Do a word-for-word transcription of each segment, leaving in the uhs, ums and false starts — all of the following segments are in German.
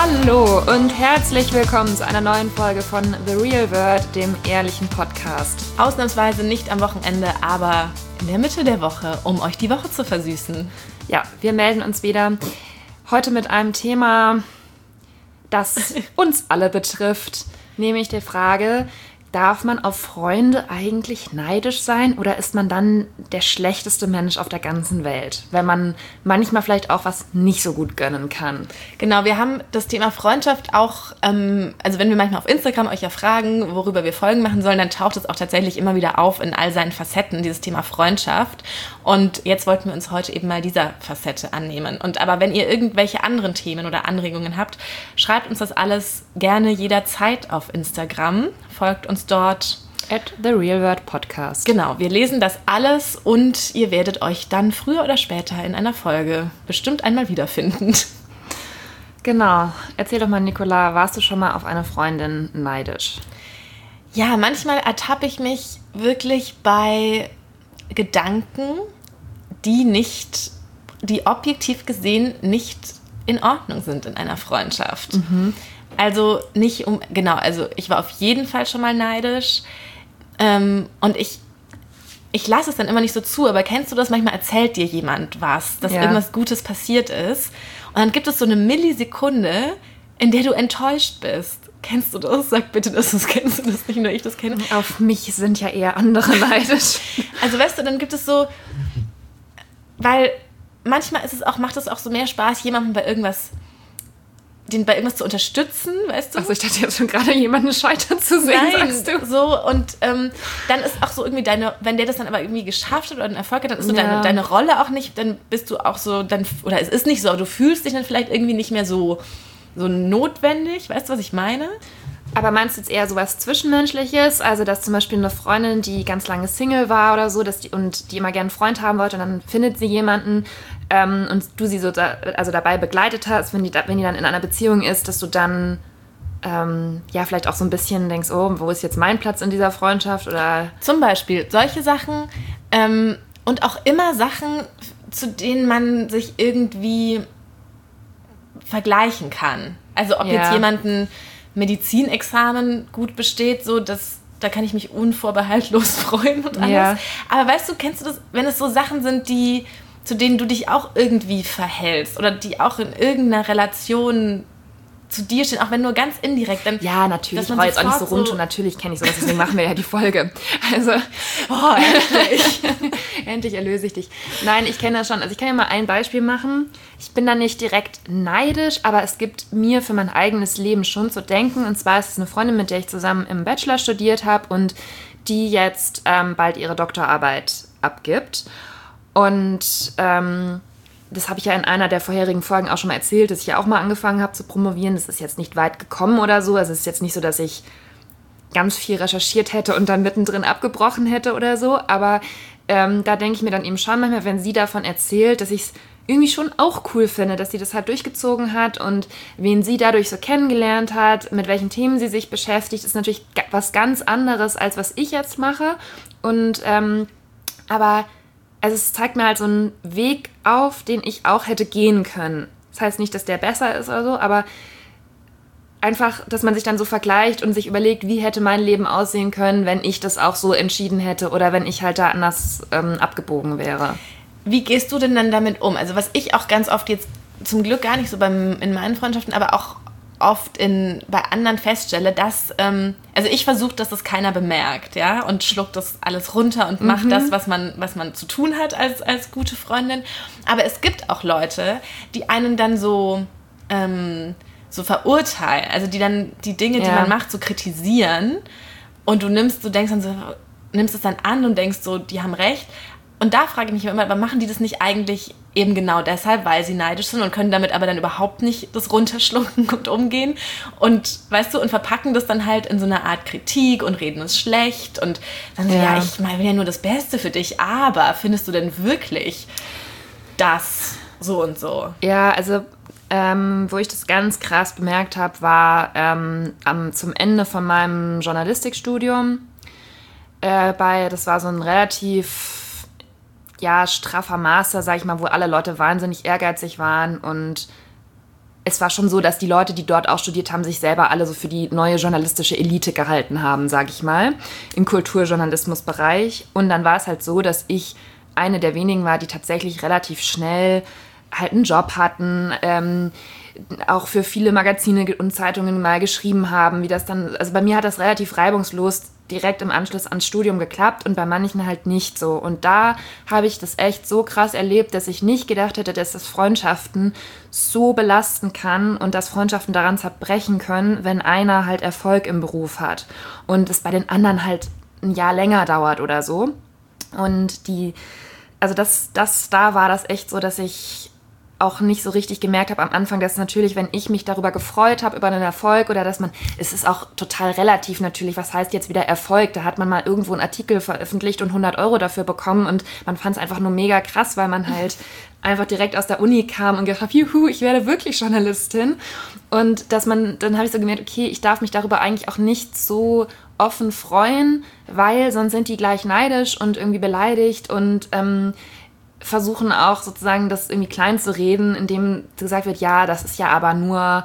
Hallo und herzlich willkommen zu einer neuen Folge von The Real World, dem ehrlichen Podcast. Ausnahmsweise nicht am Wochenende, aber in der Mitte der Woche, um euch die Woche zu versüßen. Ja, wir melden uns wieder heute mit einem Thema, das uns alle betrifft, nämlich der Frage: Darf man auf Freunde eigentlich neidisch sein oder ist man dann der schlechteste Mensch auf der ganzen Welt, wenn man manchmal vielleicht auch was nicht so gut gönnen kann? Genau, wir haben das Thema Freundschaft auch, ähm, also wenn wir manchmal auf Instagram euch ja fragen, worüber wir Folgen machen sollen, dann taucht es auch tatsächlich immer wieder auf in all seinen Facetten, dieses Thema Freundschaft. Und jetzt wollten wir uns heute eben mal dieser Facette annehmen. Und aber wenn ihr irgendwelche anderen Themen oder Anregungen habt, schreibt uns das alles gerne jederzeit auf Instagram. Folgt uns dort. At The Real World Podcast. Genau, wir lesen das alles und ihr werdet euch dann früher oder später in einer Folge bestimmt einmal wiederfinden. Genau. Erzähl doch mal, Nicola, warst du schon mal auf eine Freundin neidisch? Ja, manchmal ertappe ich mich wirklich bei Gedanken, die nicht, die objektiv gesehen nicht in Ordnung sind in einer Freundschaft. Mhm. Also nicht um, genau, also ich war auf jeden Fall schon mal neidisch ähm, und ich, ich lasse es dann immer nicht so zu, aber kennst du das, manchmal erzählt dir jemand was, dass ja. irgendwas Gutes passiert ist und dann gibt es so eine Millisekunde, in der du enttäuscht bist. Kennst du das? Sag bitte, dass du das kennst, dass nicht nur ich das kenne. Auf mich sind ja eher andere neidisch. Also weißt du, dann gibt es so, weil manchmal ist es auch, macht es auch so mehr Spaß, jemandem bei irgendwas den bei irgendwas zu unterstützen, weißt du? Also ich dachte jetzt schon gerade, jemanden scheitern zu sehen, Nein, sagst du. So, und ähm, dann ist auch so irgendwie deine, wenn der das dann aber irgendwie geschafft hat oder einen Erfolg hat, dann ist so ja. deine, deine Rolle auch nicht, dann bist du auch so, dann oder es ist nicht so, aber du fühlst dich dann vielleicht irgendwie nicht mehr so, so notwendig, weißt du, was ich meine? Aber meinst du jetzt eher sowas Zwischenmenschliches? Also, dass zum Beispiel eine Freundin, die ganz lange Single war oder so, dass die, und die immer gerne einen Freund haben wollte und dann findet sie jemanden ähm, und du sie so da, also dabei begleitet hast, wenn die, wenn die dann in einer Beziehung ist, dass du dann ähm, ja vielleicht auch so ein bisschen denkst, oh, wo ist jetzt mein Platz in dieser Freundschaft? Oder zum Beispiel solche Sachen ähm, und auch immer Sachen, zu denen man sich irgendwie vergleichen kann. Also ob ja. jetzt jemanden Medizinexamen gut besteht, so dass da kann ich mich unvorbehaltlos freuen und alles. Ja. Aber weißt du, kennst du das, wenn es so Sachen sind, die, zu denen du dich auch irgendwie verhältst oder die auch in irgendeiner Relation zu dir stehen, auch wenn nur ganz indirekt, dann... Ja, natürlich, ich brauche jetzt auch nicht so rund so und natürlich kenne ich sowas, deswegen machen wir ja die Folge. Also, oh, endlich. endlich erlöse ich dich. Nein, ich kenne das schon. Also ich kann ja mal ein Beispiel machen. Ich bin da nicht direkt neidisch, aber es gibt mir für mein eigenes Leben schon zu denken. Und zwar ist es eine Freundin, mit der ich zusammen im Bachelor studiert habe und die jetzt ähm, bald ihre Doktorarbeit abgibt. Und... Ähm, das habe ich ja in einer der vorherigen Folgen auch schon mal erzählt, dass ich ja auch mal angefangen habe zu promovieren. Das ist jetzt nicht weit gekommen oder so. Also es ist jetzt nicht so, dass ich ganz viel recherchiert hätte und dann mittendrin abgebrochen hätte oder so. Aber ähm, da denke ich mir dann eben schon manchmal, wenn sie davon erzählt, dass ich es irgendwie schon auch cool finde, dass sie das halt durchgezogen hat und wen sie dadurch so kennengelernt hat, mit welchen Themen sie sich beschäftigt, ist natürlich was ganz anderes, als was ich jetzt mache. Und ähm, aber... Also es zeigt mir halt so einen Weg auf, den ich auch hätte gehen können. Das heißt nicht, dass der besser ist oder so, aber einfach, dass man sich dann so vergleicht und sich überlegt, wie hätte mein Leben aussehen können, wenn ich das auch so entschieden hätte oder wenn ich halt da anders ähm, abgebogen wäre. Wie gehst du denn dann damit um? Also was ich auch ganz oft jetzt, zum Glück gar nicht so beim, in meinen Freundschaften, aber auch oft in, bei anderen feststelle, dass, ähm, also ich versuche, dass das keiner bemerkt, ja, und schluckt das alles runter und macht mhm. das, was man, was man zu tun hat als, als gute Freundin. Aber es gibt auch Leute, die einen dann so, ähm, so verurteilen, also die dann die Dinge, ja. die man macht, so kritisieren und du nimmst, du denkst dann so, nimmst es dann an und denkst so, die haben recht. Und da frage ich mich immer, aber machen die das nicht eigentlich eben genau deshalb, weil sie neidisch sind und können damit aber dann überhaupt nicht das runterschlucken und umgehen und, weißt du, und verpacken das dann halt in so eine Art Kritik und reden es schlecht und dann so, ja, ja ich meine, will ja nur das Beste für dich, aber findest du denn wirklich das so und so? Ja, also ähm, wo ich das ganz krass bemerkt habe, war ähm, am, zum Ende von meinem Journalistikstudium äh, bei, das war so ein relativ ja, straffer Master, sag ich mal, wo alle Leute wahnsinnig ehrgeizig waren und es war schon so, dass die Leute, die dort auch studiert haben, sich selber alle so für die neue journalistische Elite gehalten haben, sage ich mal, im Kulturjournalismusbereich. Und dann war es halt so, dass ich eine der wenigen war, die tatsächlich relativ schnell halt einen Job hatten, ähm, auch für viele Magazine und Zeitungen mal geschrieben haben, wie das dann, also bei mir hat das relativ reibungslos direkt im Anschluss ans Studium geklappt und bei manchen halt nicht so. Und da habe ich das echt so krass erlebt, dass ich nicht gedacht hätte, dass das Freundschaften so belasten kann und dass Freundschaften daran zerbrechen können, wenn einer halt Erfolg im Beruf hat und es bei den anderen halt ein Jahr länger dauert oder so. Und die, also das, das, da war das echt so, dass ich auch nicht so richtig gemerkt habe am Anfang, dass natürlich, wenn ich mich darüber gefreut habe, über einen Erfolg oder dass man, es ist auch total relativ natürlich, was heißt jetzt wieder Erfolg? Da hat man mal irgendwo einen Artikel veröffentlicht und hundert Euro dafür bekommen und man fand es einfach nur mega krass, weil man halt einfach direkt aus der Uni kam und gedacht hat, juhu, ich werde wirklich Journalistin. Und dass man, dann habe ich so gemerkt, okay, ich darf mich darüber eigentlich auch nicht so offen freuen, weil sonst sind die gleich neidisch und irgendwie beleidigt und ähm, versuchen auch sozusagen das irgendwie klein zu reden, indem gesagt wird, ja, das ist ja aber nur,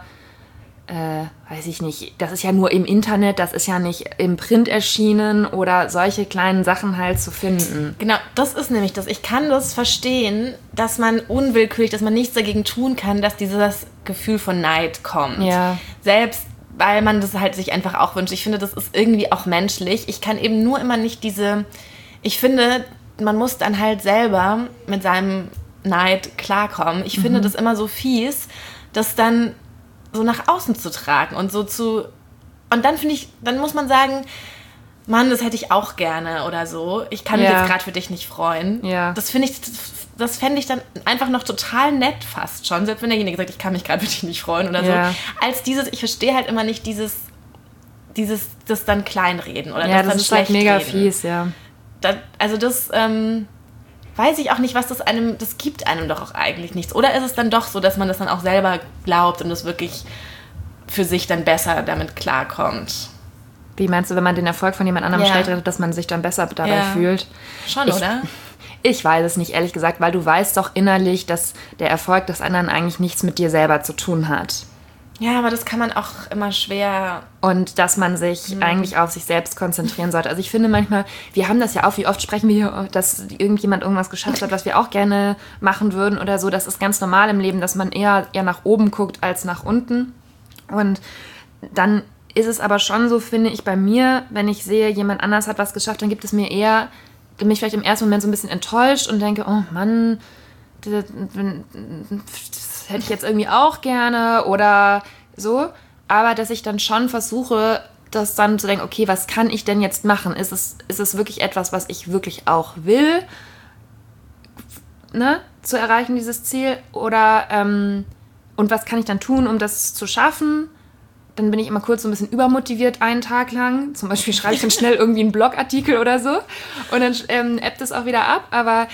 äh, weiß ich nicht, das ist ja nur im Internet, das ist ja nicht im Print erschienen oder solche kleinen Sachen halt zu finden. Genau, das ist nämlich das. Ich kann das verstehen, dass man unwillkürlich, dass man nichts dagegen tun kann, dass dieses Gefühl von Neid kommt. Ja. Selbst weil man das halt sich einfach auch wünscht. Ich finde, das ist irgendwie auch menschlich. Ich kann eben nur immer nicht diese, ich finde, man muss dann halt selber mit seinem Neid klarkommen. Ich mhm. finde das immer so fies, das dann so nach außen zu tragen und so zu, und dann finde ich, dann muss man sagen, Mann, das hätte ich auch gerne oder so. Ich kann mich ja. jetzt gerade für dich nicht freuen. Ja. Das finde ich, das, das fände ich dann einfach noch total nett fast schon, selbst wenn derjenige sagt, ich kann mich gerade für dich nicht freuen oder ja. so. Als dieses, ich verstehe halt immer nicht dieses, dieses, das dann kleinreden oder ja, das, das dann ist halt mega reden. fies, ja. Da, also das ähm, weiß ich auch nicht, was das einem, das gibt einem doch auch eigentlich nichts. Oder ist es dann doch so, dass man das dann auch selber glaubt und das wirklich für sich dann besser damit klarkommt? Wie meinst du, wenn man den Erfolg von jemand anderem ja. schlecht redet, dass man sich dann besser dabei ja. fühlt? Schon, ich, oder? Ich weiß es nicht, ehrlich gesagt, weil du weißt doch innerlich, dass der Erfolg des anderen eigentlich nichts mit dir selber zu tun hat. Ja, aber das kann man auch immer schwer... Und dass man sich mhm. eigentlich auf sich selbst konzentrieren sollte. Also ich finde manchmal, wir haben das ja auch, wie oft sprechen wir hier, dass irgendjemand irgendwas geschafft hat, was wir auch gerne machen würden oder so. Das ist ganz normal im Leben, dass man eher, eher nach oben guckt als nach unten. Und dann ist es aber schon so, finde ich, bei mir, wenn ich sehe, jemand anders hat was geschafft, dann gibt es mir eher, bin ich vielleicht im ersten Moment so ein bisschen enttäuscht und denke, oh Mann, das, das hätte ich jetzt irgendwie auch gerne oder so. Aber dass ich dann schon versuche, das dann zu denken, okay, was kann ich denn jetzt machen? Ist es, ist es wirklich etwas, was ich wirklich auch will, ne, zu erreichen, dieses Ziel? Oder, ähm, und was kann ich dann tun, um das zu schaffen? Dann bin ich immer kurz so ein bisschen übermotiviert einen Tag lang. Zum Beispiel schreibe ich dann schnell irgendwie einen Blogartikel oder so. Und dann ähm, ebbt es auch wieder ab. Aber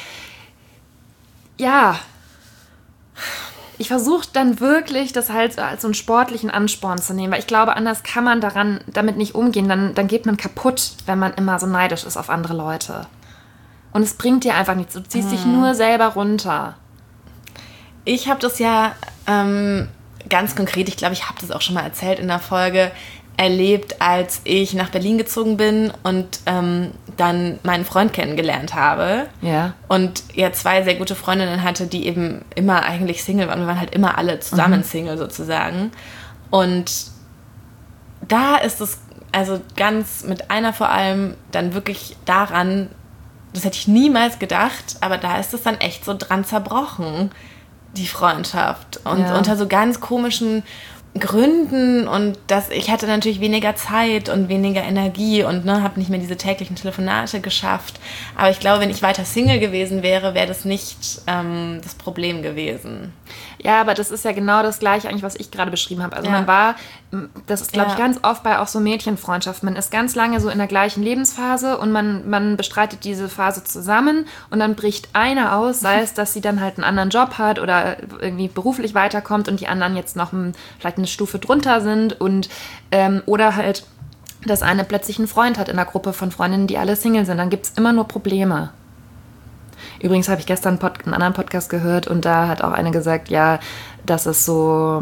ja, ich versuche dann wirklich, das halt so als so einen sportlichen Ansporn zu nehmen. Weil ich glaube, anders kann man daran damit nicht umgehen. Dann, dann geht man kaputt, wenn man immer so neidisch ist auf andere Leute. Und es bringt dir einfach nichts. Du ziehst mhm. dich nur selber runter. Ich habe das ja... Ähm ganz konkret, ich glaube, ich habe das auch schon mal erzählt in der Folge, erlebt, als ich nach Berlin gezogen bin und ähm, dann meinen Freund kennengelernt habe. Ja. Und ja, zwei sehr gute Freundinnen hatte, die eben immer eigentlich Single waren. Wir waren halt immer alle zusammen mhm. Single sozusagen. Und da ist es, also ganz mit einer vor allem, dann wirklich daran, das hätte ich niemals gedacht, aber da ist es dann echt so dran zerbrochen, die Freundschaft. Und ja. unter so ganz komischen Gründen und das, ich hatte natürlich weniger Zeit und weniger Energie und ne, habe nicht mehr diese täglichen Telefonate geschafft. Aber ich glaube, wenn ich weiter Single gewesen wäre, wäre das nicht ähm, das Problem gewesen. Ja, aber das ist ja genau das Gleiche eigentlich, was ich gerade beschrieben habe. Also ja. man war, das ist glaube ja. ich ganz oft bei auch so Mädchenfreundschaften, man ist ganz lange so in der gleichen Lebensphase und man, man bestreitet diese Phase zusammen und dann bricht einer aus, sei es, dass sie dann halt einen anderen Job hat oder irgendwie beruflich weiterkommt und die anderen jetzt noch ein, vielleicht eine Stufe drunter sind und ähm, oder halt, dass eine plötzlich einen Freund hat in einer Gruppe von Freundinnen, die alle Single sind, dann gibt es immer nur Probleme. Übrigens habe ich gestern einen, Pod- einen anderen Podcast gehört und da hat auch eine gesagt, ja, dass es so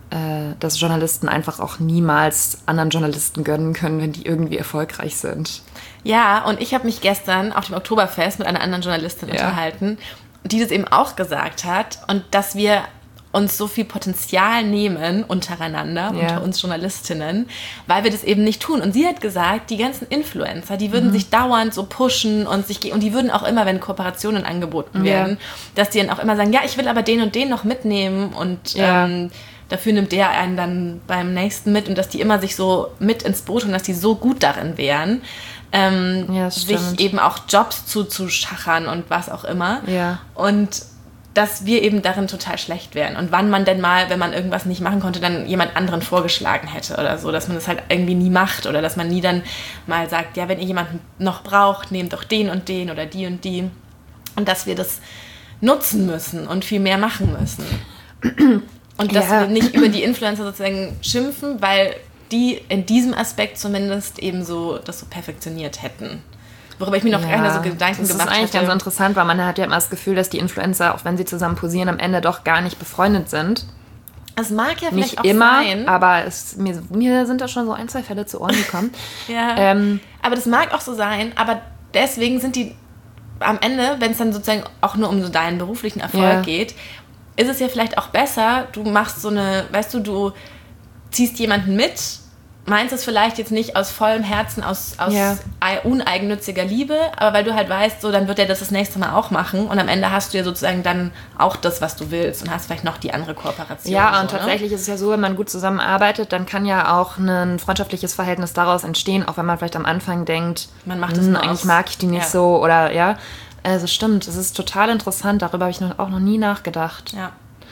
äh, dass Journalisten einfach auch niemals anderen Journalisten gönnen können, wenn die irgendwie erfolgreich sind. Ja, und ich habe mich gestern auf dem Oktoberfest mit einer anderen Journalistin ja. unterhalten, die das eben auch gesagt hat und dass wir uns so viel Potenzial nehmen untereinander, ja. unter uns Journalistinnen, weil wir das eben nicht tun. Und sie hat gesagt, die ganzen Influencer, die würden mhm. sich dauernd so pushen und sich und die würden auch immer, wenn Kooperationen angeboten werden, ja. dass die dann auch immer sagen, ja, ich will aber den und den noch mitnehmen und ja. ähm, dafür nimmt der einen dann beim nächsten mit und dass die immer sich so mit ins Boot und dass die so gut darin wären, ähm, ja, sich eben auch Jobs zuzuschachern und was auch immer. Ja. Und dass wir eben darin total schlecht wären. Und wann man denn mal, wenn man irgendwas nicht machen konnte, dann jemand anderen vorgeschlagen hätte oder so, dass man das halt irgendwie nie macht oder dass man nie dann mal sagt, ja, wenn ihr jemanden noch braucht, nehmt doch den und den oder die und die. Und dass wir das nutzen müssen und viel mehr machen müssen. Und dass ja. wir nicht über die Influencer sozusagen schimpfen, weil die in diesem Aspekt zumindest eben so das so perfektioniert hätten. Worüber ich mir noch ja, keine so Gedanken gemacht habe. Das ist eigentlich hatte. ganz interessant, weil man hat ja immer das Gefühl, dass die Influencer, auch wenn sie zusammen posieren, am Ende doch gar nicht befreundet sind. Das mag ja vielleicht nicht auch immer, sein. aber es, mir, mir sind da schon so ein, zwei Fälle zu Ohren gekommen. ja, ähm, aber das mag auch so sein, aber deswegen sind die am Ende, wenn es dann sozusagen auch nur um so deinen beruflichen Erfolg ja. geht, ist es ja vielleicht auch besser, du machst so eine, weißt du, du ziehst jemanden mit, meinst es vielleicht jetzt nicht aus vollem Herzen, aus, aus ja. uneigennütziger Liebe, aber weil du halt weißt, so dann wird er das das nächste Mal auch machen und am Ende hast du ja sozusagen dann auch das, was du willst und hast vielleicht noch die andere Kooperation. Ja, und so, tatsächlich ne? ist es ja so, wenn man gut zusammenarbeitet, dann kann ja auch ein freundschaftliches Verhältnis daraus entstehen, auch wenn man vielleicht am Anfang denkt, man macht es eigentlich aus. mag ich die nicht ja. so oder ja. Also stimmt, es ist total interessant, darüber habe ich noch, auch noch nie nachgedacht. Ja.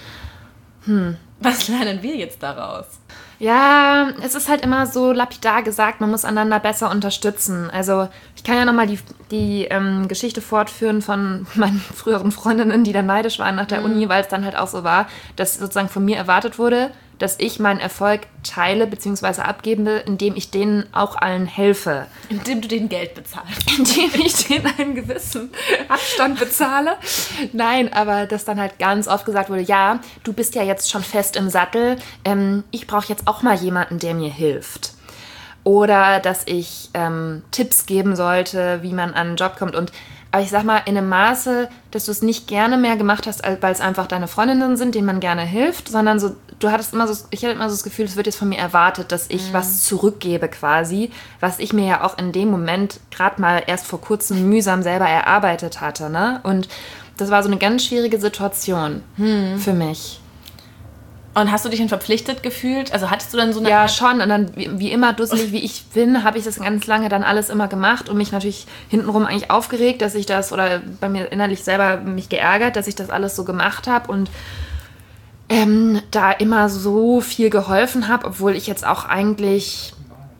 Hm. Was lernen wir jetzt daraus? Ja, es ist halt immer so lapidar gesagt, man muss einander besser unterstützen. Also ich kann ja nochmal die, die ähm, Geschichte fortführen von meinen früheren Freundinnen, die dann neidisch waren nach der mhm. Uni, weil es dann halt auch so war, dass sozusagen von mir erwartet wurde, dass ich meinen Erfolg teile bzw. abgebe, indem ich denen auch allen helfe. Indem du denen Geld bezahlst. Indem ich denen einen gewissen Abstand bezahle. Nein, aber dass dann halt ganz oft gesagt wurde, ja, du bist ja jetzt schon fest im Sattel, ähm, ich brauche jetzt auch mal jemanden, der mir hilft. Oder dass ich ähm, Tipps geben sollte, wie man an einen Job kommt. Und aber ich sag mal, in einem Maße, dass du es nicht gerne mehr gemacht hast, weil es einfach deine Freundinnen sind, denen man gerne hilft, sondern so, du hattest immer so, ich hatte immer so das Gefühl, es wird jetzt von mir erwartet, dass ich mhm. was zurückgebe quasi, was ich mir ja auch in dem Moment gerade mal erst vor kurzem mühsam selber erarbeitet hatte, ne? Und das war so eine ganz schwierige Situation mhm. für mich. Und hast du dich dann verpflichtet gefühlt? Also hattest du dann so eine Ja, Art schon. Und dann, wie, wie immer, dusselig wie ich bin, habe ich das ganz lange dann alles immer gemacht und mich natürlich hintenrum eigentlich aufgeregt, dass ich das, oder bei mir innerlich selber mich geärgert, dass ich das alles so gemacht habe und ähm, da immer so viel geholfen habe, obwohl ich jetzt auch eigentlich,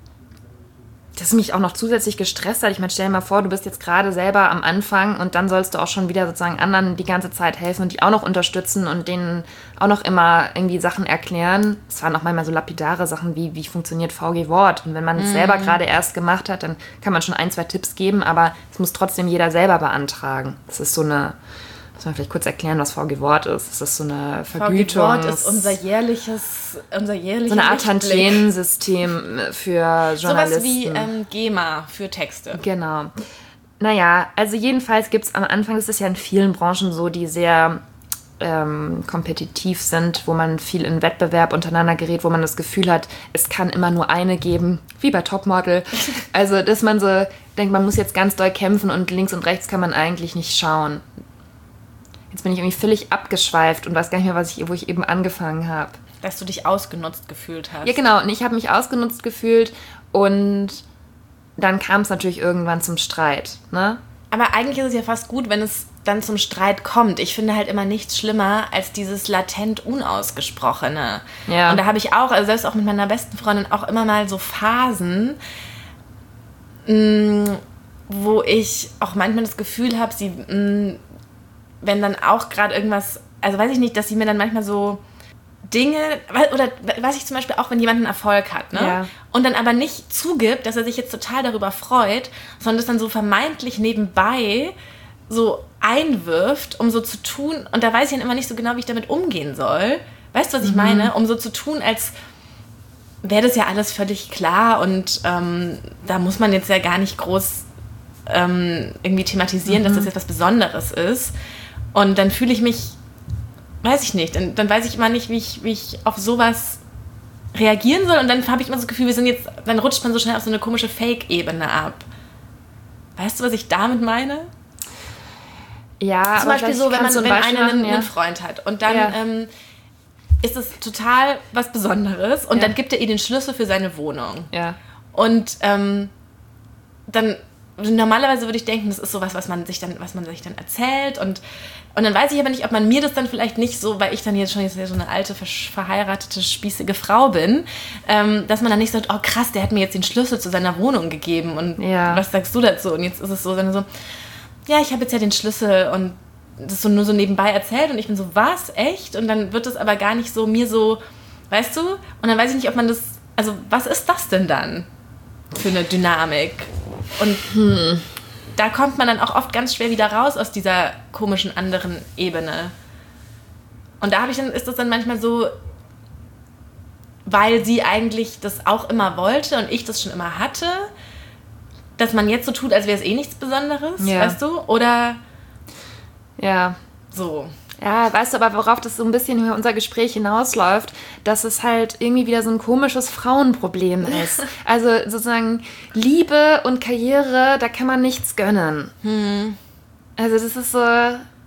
das mich auch noch zusätzlich gestresst hat. Ich meine, stell dir mal vor, du bist jetzt gerade selber am Anfang und dann sollst du auch schon wieder sozusagen anderen die ganze Zeit helfen und die auch noch unterstützen und denen auch noch immer irgendwie Sachen erklären. Es waren auch manchmal so lapidare Sachen wie, wie funktioniert V G Wort. Und wenn man es mm. selber gerade erst gemacht hat, dann kann man schon ein, zwei Tipps geben, aber es muss trotzdem jeder selber beantragen. Das ist so eine, muss man vielleicht kurz erklären, was V G Wort ist. Das ist so eine Vergütung. V G Wort ist unser jährliches, unser jährliches so eine Art Tantiemensystem für Journalisten. Sowas wie ähm, GEMA für Texte. Genau. Naja, also jedenfalls gibt es am Anfang, das ist ja in vielen Branchen so, die sehr ähm, kompetitiv sind, wo man viel in Wettbewerb untereinander gerät, wo man das Gefühl hat, es kann immer nur eine geben, wie bei Topmodel. Also, dass man so denkt, man muss jetzt ganz doll kämpfen und links und rechts kann man eigentlich nicht schauen. Jetzt bin ich irgendwie völlig abgeschweift und weiß gar nicht mehr, was ich, wo ich eben angefangen habe. Dass du dich ausgenutzt gefühlt hast. Ja, genau. Und ich habe mich ausgenutzt gefühlt und dann kam es natürlich irgendwann zum Streit, ne? Aber eigentlich ist es ja fast gut, wenn es dann zum Streit kommt. Ich finde halt immer nichts schlimmer als dieses latent Unausgesprochene. Ja. Und da habe ich auch, also selbst auch mit meiner besten Freundin, auch immer mal so Phasen, mh, wo ich auch manchmal das Gefühl habe, sie, mh, wenn dann auch gerade irgendwas, also weiß ich nicht, dass sie mir dann manchmal so Dinge, oder was ich zum Beispiel auch, wenn jemand einen Erfolg hat, ne? Ja. Und dann aber nicht zugibt, dass er sich jetzt total darüber freut, sondern das dann so vermeintlich nebenbei so einwirft, um so zu tun, und da weiß ich dann immer nicht so genau, wie ich damit umgehen soll, Weißt du, was ich mhm. meine? Um so zu tun, als wäre das ja alles völlig klar und ähm, da muss man jetzt ja gar nicht groß ähm, irgendwie thematisieren, mhm. dass das jetzt was Besonderes ist. Und dann fühle ich mich, weiß ich nicht, dann, dann weiß ich immer nicht, wie ich, wie ich auf sowas reagieren soll und dann habe ich immer so das Gefühl, wir sind jetzt, dann rutscht man so schnell auf so eine komische Fake-Ebene ab. Weißt du, was ich damit meine? Ja, zum Beispiel so, wenn man wenn Beispiel einer machen, einen, ja. einen Freund hat und dann ja. ähm, ist es total was Besonderes und ja. dann gibt er ihr den Schlüssel für seine Wohnung. Ja. Und ähm, dann normalerweise würde ich denken, das ist sowas, was man sich dann, was man sich dann erzählt und und dann weiß ich aber nicht, ob man mir das dann vielleicht nicht so, weil ich dann jetzt schon jetzt so eine alte, verheiratete, spießige Frau bin, ähm, dass man dann nicht sagt, oh krass, der hat mir jetzt den Schlüssel zu seiner Wohnung gegeben und ja. was sagst du dazu? Und jetzt ist es so, dann so, ja, ich habe jetzt ja den Schlüssel und das so nur so nebenbei erzählt und ich bin so, was, echt? Und dann wird das aber gar nicht so mir so, weißt du? Und dann weiß ich nicht, ob man das, also was ist das denn dann für eine Dynamik? Und hm. da kommt man dann auch oft ganz schwer wieder raus aus dieser komischen anderen Ebene. Und da habe ich dann, ist das dann manchmal so, weil sie eigentlich das auch immer wollte und ich das schon immer hatte, dass man jetzt so tut, als wäre es eh nichts Besonderes, ja. weißt du? Oder ja. so. Ja, weißt du, aber worauf das so ein bisschen über unser Gespräch hinausläuft, dass es halt irgendwie wieder so ein komisches Frauenproblem ist. Also sozusagen Liebe und Karriere, da kann man nichts gönnen. Hm. Also das ist so...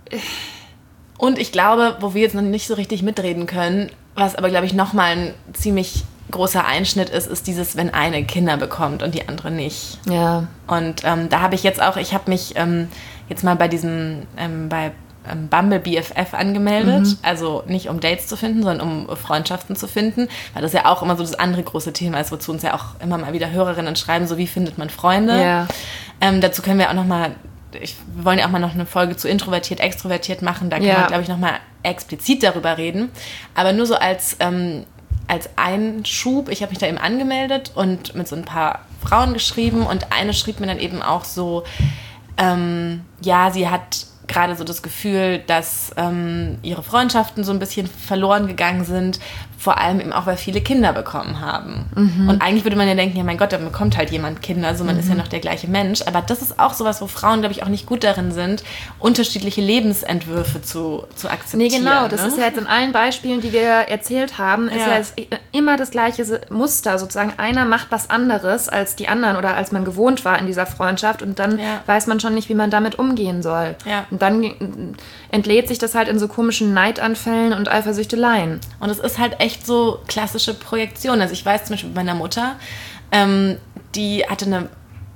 Und ich glaube, wo wir jetzt noch nicht so richtig mitreden können, was aber, glaube ich, nochmal ein ziemlich großer Einschnitt ist, ist dieses, wenn eine Kinder bekommt und die andere nicht. Ja. Und ähm, da habe ich jetzt auch, ich habe mich ähm, jetzt mal bei diesem, ähm, bei Bumble B F F angemeldet, mhm. also nicht um Dates zu finden, sondern um Freundschaften zu finden, weil das ja auch immer so das andere große Thema ist, wozu uns ja auch immer mal wieder Hörerinnen schreiben, so wie findet man Freunde. Ja. Ähm, dazu können wir auch nochmal, wir wollen ja auch mal noch eine Folge zu introvertiert, extrovertiert machen, da kann ja. man, glaube ich, nochmal explizit darüber reden, aber nur so als, ähm, als Einschub, ich habe mich da eben angemeldet und mit so ein paar Frauen geschrieben und eine schrieb mir dann eben auch so, ähm, ja, sie hat gerade so das Gefühl, dass ähm, ihre Freundschaften so ein bisschen verloren gegangen sind, vor allem eben auch, weil viele Kinder bekommen haben. Mhm. Und eigentlich würde man ja denken, ja mein Gott, da bekommt halt jemand Kinder, also man mhm. ist ja noch der gleiche Mensch. Aber das ist auch sowas, wo Frauen, glaube ich, auch nicht gut darin sind, unterschiedliche Lebensentwürfe zu, zu akzeptieren. Nee, genau, das ne? ist ja jetzt in allen Beispielen, die wir erzählt haben, ist ja, ja immer das gleiche Muster. Sozusagen einer macht was anderes als die anderen oder als man gewohnt war in dieser Freundschaft und dann ja. weiß man schon nicht, wie man damit umgehen soll. Ja. Und dann entlädt sich das halt in so komischen Neidanfällen und Eifersüchteleien. Und es ist halt echt so klassische Projektion. Also ich weiß zum Beispiel bei meiner Mutter, ähm, die hatte eine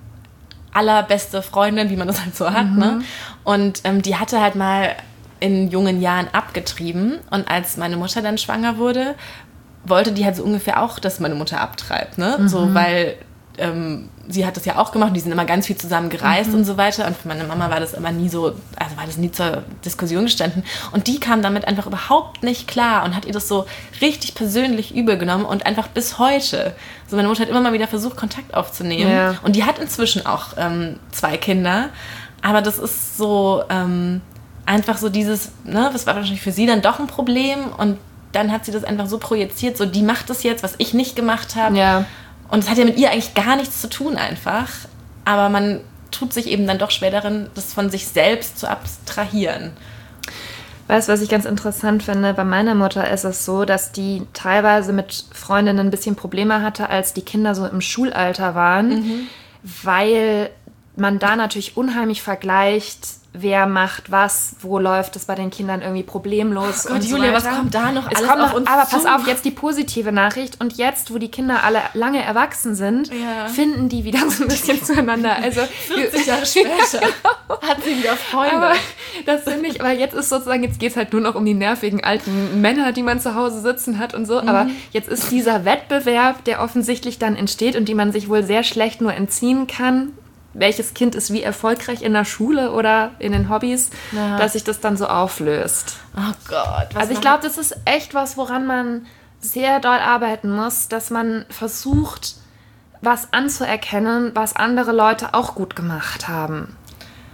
allerbeste Freundin, wie man das halt so hat, mhm. ne? Und ähm, die hatte halt mal in jungen Jahren abgetrieben und als meine Mutter dann schwanger wurde, wollte die halt so ungefähr auch, dass meine Mutter abtreibt, ne? Mhm. So, weil ähm, sie hat das ja auch gemacht und die sind immer ganz viel zusammen gereist mhm. und so weiter und für meine Mama war das immer nie so, also war das nie zur Diskussion gestanden und die kam damit einfach überhaupt nicht klar und hat ihr das so richtig persönlich übel genommen und einfach bis heute, so meine Mutter hat immer mal wieder versucht, Kontakt aufzunehmen ja. und die hat inzwischen auch ähm, zwei Kinder, aber das ist so ähm, einfach so dieses, ne, das war wahrscheinlich für sie dann doch ein Problem und dann hat sie das einfach so projiziert, so die macht das jetzt, was ich nicht gemacht habe. Ja. Und es hat ja mit ihr eigentlich gar nichts zu tun einfach. Aber man tut sich eben dann doch schwer darin, das von sich selbst zu abstrahieren. Weißt du, was ich ganz interessant finde? Bei meiner Mutter ist es so, dass die teilweise mit Freundinnen ein bisschen Probleme hatte, als die Kinder so im Schulalter waren. Mhm. Weil man da natürlich unheimlich vergleicht, wer macht was, wo läuft es bei den Kindern irgendwie problemlos. Oh Gott, und so Julia, weiter. was kommt da noch es alles kommt auf noch, uns aber zu? pass auf, jetzt die positive Nachricht. Und jetzt, wo die Kinder alle lange erwachsen sind, ja. finden die wieder so ein bisschen zueinander. Also vierzig Jahre später hat sie wieder Freunde. Aber das finde ich, aber jetzt ist sozusagen, jetzt geht es halt nur noch um die nervigen alten Männer, die man zu Hause sitzen hat und so. Mhm. Aber jetzt ist dieser Wettbewerb, der offensichtlich dann entsteht und die man sich wohl sehr schlecht nur entziehen kann, welches Kind ist wie erfolgreich in der Schule oder in den Hobbys, ja. dass sich das dann so auflöst. Oh Gott. Was also ich glaube, das ist echt was, woran man sehr doll arbeiten muss, dass man versucht, was anzuerkennen, was andere Leute auch gut gemacht haben.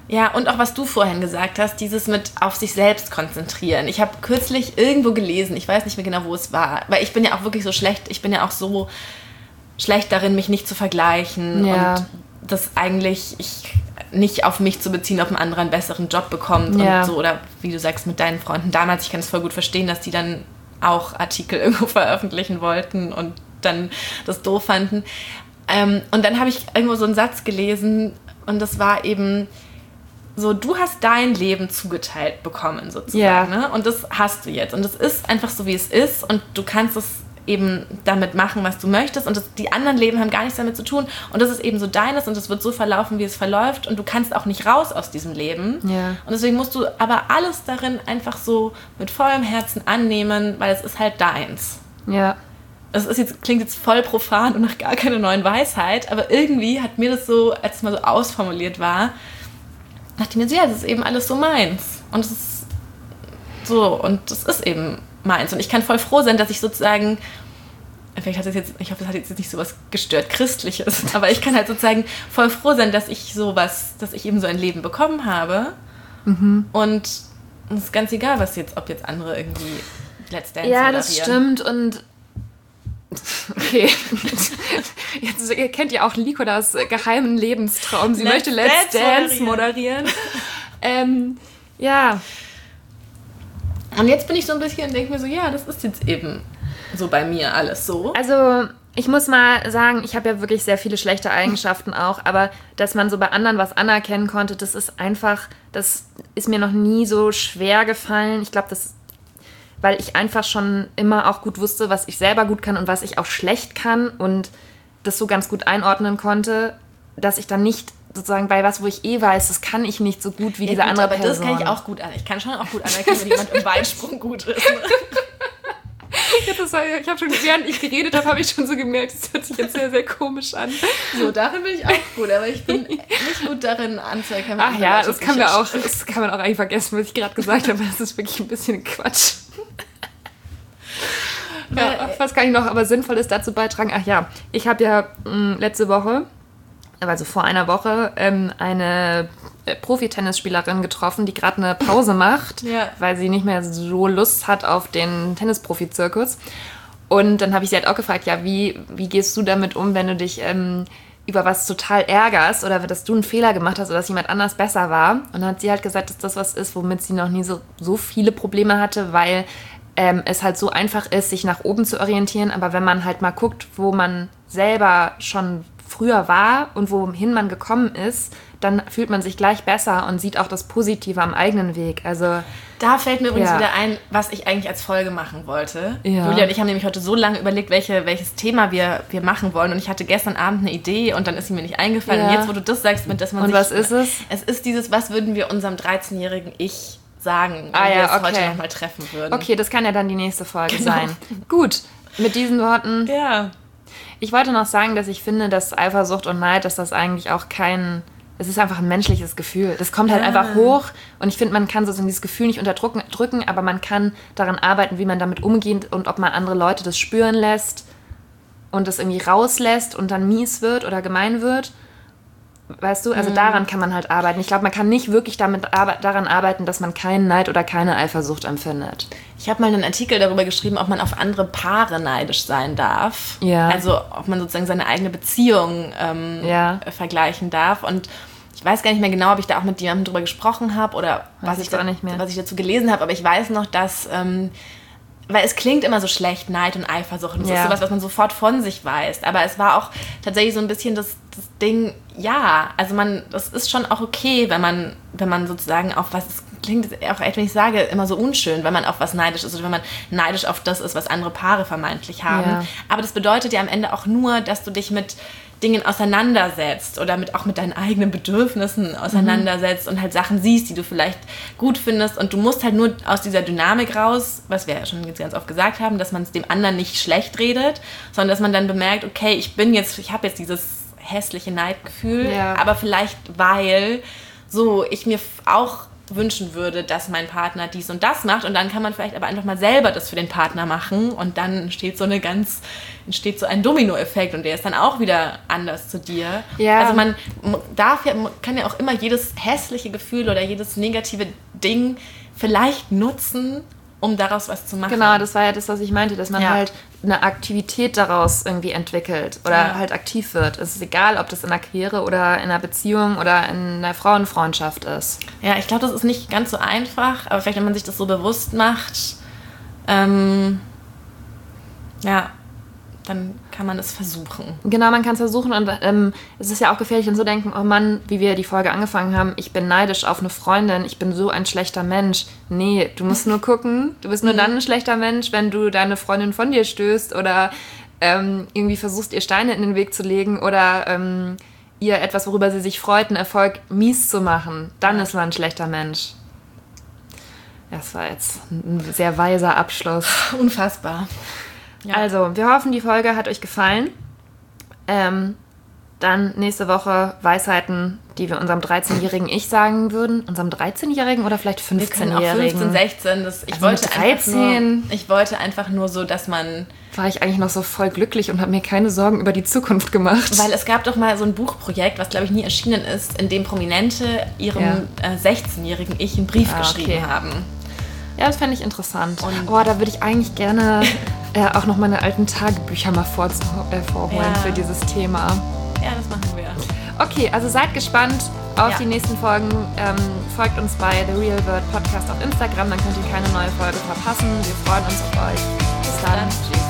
Ja, und auch was du vorhin gesagt hast, dieses mit auf sich selbst konzentrieren. Ich habe kürzlich irgendwo gelesen, ich weiß nicht mehr genau, wo es war, weil ich bin ja auch wirklich so schlecht, ich bin ja auch so schlecht darin, mich nicht zu vergleichen ja. und das eigentlich ich nicht auf mich zu beziehen, ob ein anderer einen besseren Job bekommt ja. und so, oder wie du sagst, mit deinen Freunden damals, ich kann es voll gut verstehen, dass die dann auch Artikel irgendwo veröffentlichen wollten und dann das doof fanden. Ähm, und dann habe ich irgendwo so einen Satz gelesen und das war eben so, du hast dein Leben zugeteilt bekommen sozusagen, ja. ne? Und das hast du jetzt und es ist einfach so, wie es ist und du kannst es eben damit machen, was du möchtest und das, die anderen Leben haben gar nichts damit zu tun und das ist eben so deines und es wird so verlaufen, wie es verläuft und du kannst auch nicht raus aus diesem Leben ja. und deswegen musst du aber alles darin einfach so mit vollem Herzen annehmen, weil es ist halt deins. Ja. Das ist jetzt, klingt jetzt voll profan und nach gar keiner neuen Weisheit, aber irgendwie hat mir das so, als es mal so ausformuliert war, dachte ich mir so, ja, das ist eben alles so meins und es ist so und das ist eben meins und ich kann voll froh sein, dass ich sozusagen, vielleicht hat das jetzt, ich hoffe, das hat jetzt nicht so was gestört Christliches, aber ich kann halt sozusagen voll froh sein, dass ich sowas, dass ich eben so ein Leben bekommen habe mhm. und es ist ganz egal, was jetzt, ob jetzt andere irgendwie Let's Dance ja, das stimmt und okay, jetzt ihr kennt ja auch Likodas geheimen Lebenstraum, sie Let's möchte Let's Dance, Dance moderieren, moderieren. ähm, ja. Und jetzt bin ich so ein bisschen und denke mir so, ja, das ist jetzt eben so bei mir alles so. Also ich muss mal sagen, ich habe ja wirklich sehr viele schlechte Eigenschaften auch, aber dass man so bei anderen was anerkennen konnte, das ist einfach, das ist mir noch nie so schwer gefallen. Ich glaube, das, weil ich einfach schon immer auch gut wusste, was ich selber gut kann und was ich auch schlecht kann und das so ganz gut einordnen konnte, dass ich dann nicht sozusagen bei was, wo ich eh weiß, das kann ich nicht so gut wie ja, diese gut, andere aber Person. Das kann ich auch gut an. Ich kann schon auch gut anerkennen, wenn jemand im Weitsprung gut ist. Das war, ich habe schon, während ich geredet habe, habe ich schon so gemerkt, das hört sich jetzt sehr, sehr komisch an. So, darin bin ich auch gut, aber ich bin nicht gut darin anzuerkennen. Ach ja, das kann, wir auch, das kann man auch eigentlich vergessen, was ich gerade gesagt habe. Das ist wirklich ein bisschen Quatsch. Ja, was kann ich noch aber Sinnvolles dazu beitragen? Ach ja, ich habe ja mh, letzte Woche, also vor einer Woche, ähm, eine Profi-Tennisspielerin getroffen, die gerade eine Pause macht, ja. weil sie nicht mehr so Lust hat auf den Tennisprofi-Zirkus. Und dann habe ich sie halt auch gefragt, ja, wie, wie gehst du damit um, wenn du dich ähm, über was total ärgerst oder dass du einen Fehler gemacht hast oder dass jemand anders besser war? Und dann hat sie halt gesagt, dass das was ist, womit sie noch nie so, so viele Probleme hatte, weil ähm, es halt so einfach ist, sich nach oben zu orientieren. Aber wenn man halt mal guckt, wo man selber schon früher war und wohin man gekommen ist, dann fühlt man sich gleich besser und sieht auch das Positive am eigenen Weg. Also da fällt mir übrigens ja. wieder ein, was ich eigentlich als Folge machen wollte. Ja. Julia und ich haben nämlich heute so lange überlegt, welche, welches Thema wir, wir machen wollen. Und ich hatte gestern Abend eine Idee und dann ist sie mir nicht eingefallen. Ja. Und jetzt, wo du das sagst, mit dass man und sich... was ist es? Es ist dieses, was würden wir unserem dreizehnjährigen Ich sagen, wenn ah, ja, wir es okay. heute nochmal treffen würden. Okay, das kann ja dann die nächste Folge genau. sein. Gut, mit diesen Worten... Ja. Ich wollte noch sagen, dass ich finde, dass Eifersucht und Neid, dass das eigentlich auch kein... Es ist einfach ein menschliches Gefühl. Das kommt halt ja. einfach hoch und ich finde, man kann sozusagen dieses Gefühl nicht unterdrücken, drücken, aber man kann daran arbeiten, wie man damit umgeht und ob man andere Leute das spüren lässt und das irgendwie rauslässt und dann mies wird oder gemein wird. Weißt du, also mhm. daran kann man halt arbeiten. Ich glaube, man kann nicht wirklich damit arbe- daran arbeiten, dass man keinen Neid oder keine Eifersucht empfindet. Ich habe mal einen Artikel darüber geschrieben, ob man auf andere Paare neidisch sein darf. Ja. Also ob man sozusagen seine eigene Beziehung ähm, ja. vergleichen darf. Und ich weiß gar nicht mehr genau, ob ich da auch mit jemandem drüber gesprochen habe oder was ich, da, nicht mehr. was ich dazu gelesen habe. Aber ich weiß noch, dass... Ähm, weil es klingt immer so schlecht, Neid und Eifersucht. Und das ja. ist sowas, was man sofort von sich weiß. Aber es war auch tatsächlich so ein bisschen das, das Ding, ja, also man, das ist schon auch okay, wenn man, wenn man sozusagen auf was, es klingt auch echt, wenn ich sage, immer so unschön, wenn man auf was neidisch ist oder wenn man neidisch auf das ist, was andere Paare vermeintlich haben. Ja. Aber das bedeutet ja am Ende auch nur, dass du dich mit Dingen auseinandersetzt oder mit, auch mit deinen eigenen Bedürfnissen auseinandersetzt mhm. und halt Sachen siehst, die du vielleicht gut findest und du musst halt nur aus dieser Dynamik raus, was wir ja schon ganz oft gesagt haben, dass man es dem anderen nicht schlecht redet, sondern dass man dann bemerkt, okay, ich bin jetzt, ich habe jetzt dieses hässliche Neidgefühl, ja. aber vielleicht weil so ich mir auch wünschen würde, dass mein Partner dies und das macht. Und dann kann man vielleicht aber einfach mal selber das für den Partner machen. Und dann entsteht so eine ganz, entsteht so ein Dominoeffekt und der ist dann auch wieder anders zu dir. Ja. Also man darf ja, man kann ja auch immer jedes hässliche Gefühl oder jedes negative Ding vielleicht nutzen, um daraus was zu machen. Genau, das war ja das, was ich meinte, dass man Ja. halt eine Aktivität daraus irgendwie entwickelt oder Ja. halt aktiv wird. Es ist egal, ob das in einer Quere oder in einer Beziehung oder in einer Frauenfreundschaft ist. Ja, ich glaube, das ist nicht ganz so einfach, aber vielleicht, wenn man sich das so bewusst macht, ähm, ja, dann kann man es versuchen. Genau, man kann es versuchen und ähm, es ist ja auch gefährlich, dann so denken, oh Mann, wie wir die Folge angefangen haben, ich bin neidisch auf eine Freundin, ich bin so ein schlechter Mensch. Nee, du musst nur gucken, du bist nur dann ein schlechter Mensch, wenn du deine Freundin von dir stößt oder ähm, irgendwie versuchst, ihr Steine in den Weg zu legen oder ähm, ihr etwas, worüber sie sich freut, einen Erfolg mies zu machen. Dann ist man ein schlechter Mensch. Das war jetzt ein sehr weiser Abschluss. Unfassbar. Ja. Also, wir hoffen, die Folge hat euch gefallen. Ähm, dann nächste Woche Weisheiten, die wir unserem dreizehnjährigen Ich sagen würden. Unserem dreizehnjährigen oder vielleicht Wir können auch fünfzehnjährigen? fünfzehn, sechzehn. Das, ich, Also wollte mit einfach dreizehn nur, ich wollte einfach nur so, dass man... War ich eigentlich noch so voll glücklich und habe mir keine Sorgen über die Zukunft gemacht. Weil es gab doch mal so ein Buchprojekt, was, glaube ich, nie erschienen ist, in dem Prominente ihrem Ja. äh, sechzehnjährigen Ich einen Brief Ah, okay. geschrieben haben. Ja, das fände ich interessant. Und- Boah, da würde ich eigentlich gerne äh, auch noch meine alten Tagebücher mal vor, äh, vorholen Ja. für dieses Thema. Ja, das machen wir. Okay, also seid gespannt auf Ja. die nächsten Folgen. Ähm, folgt uns bei The Real World Podcast auf Instagram, dann könnt ihr keine neue Folge verpassen. Wir freuen uns auf euch. Bis dann. Tschüss.